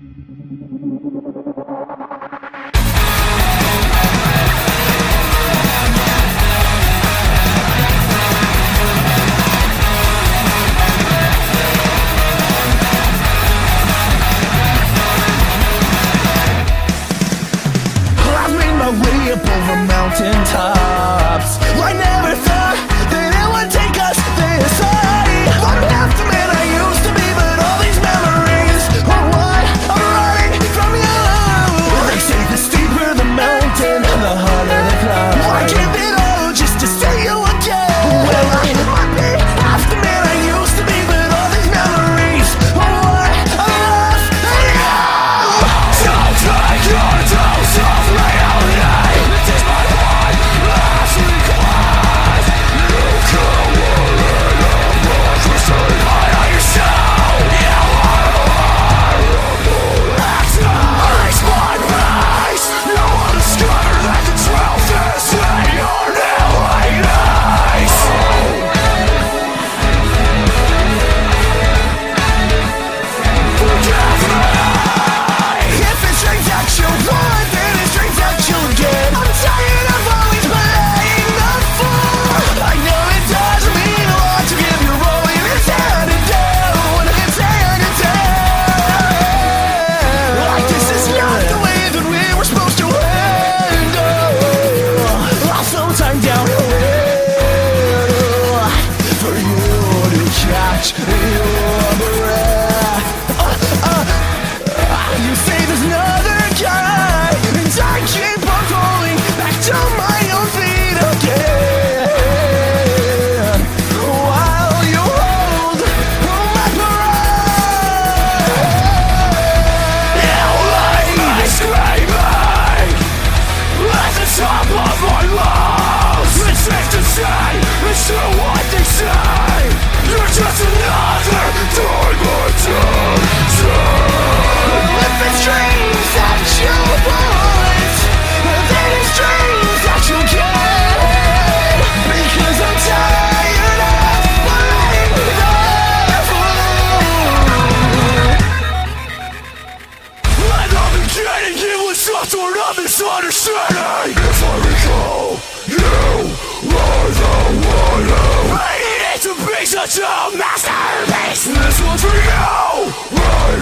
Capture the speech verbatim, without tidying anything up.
Way up over mountain tops. I never thought that it would take us this high. I'm half the man I used to be, but all these memories are what I'm running from you. They say the steeper the mountain, the harder the climb. Why give it all just to see you again? Well, I might be half the man I used to be, but all these memories are what I'm lost in you. Don't take your dose of reality. Sort of misunderstanding. If I recall, you were the one who made it to be such a masterpiece. This one's for you. Right.